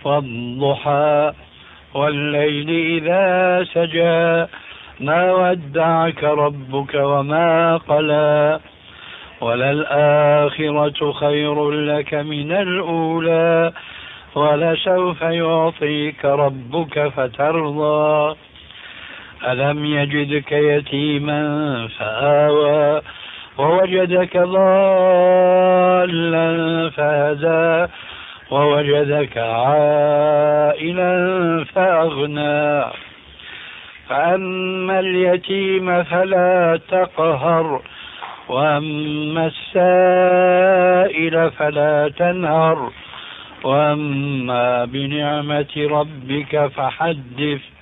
والضحى والليل إذا سجى ما ودعك ربك وما قلى وللآخرة خير لك من الأولى ولسوف يعطيك ربك فترضى ألم يجدك يتيما فآوى ووجدك ضالا فهدى ووجدك عائلا فأغنى فأما اليتيم فلا تقهر وأما السائل فلا تنهر وأما بنعمة ربك فحدث